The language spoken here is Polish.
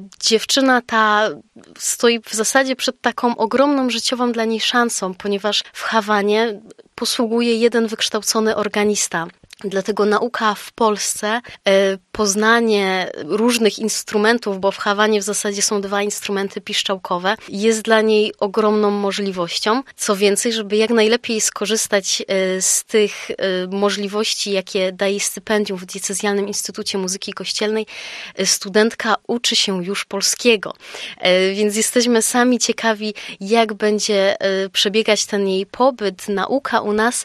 Dziewczyna ta stoi w zasadzie przed taką ogromną życiową dla niej szansą, ponieważ w Hawanie posługuje jeden wykształcony organista. Dlatego nauka w Polsce, poznanie różnych instrumentów, bo w Hawanie w zasadzie są 2 instrumenty piszczałkowe, jest dla niej ogromną możliwością. Co więcej, żeby jak najlepiej skorzystać z tych możliwości, jakie daje stypendium w Diecezjalnym Instytucie Muzyki Kościelnej, studentka uczy się już polskiego. Więc jesteśmy sami ciekawi, jak będzie przebiegać ten jej pobyt, nauka u nas.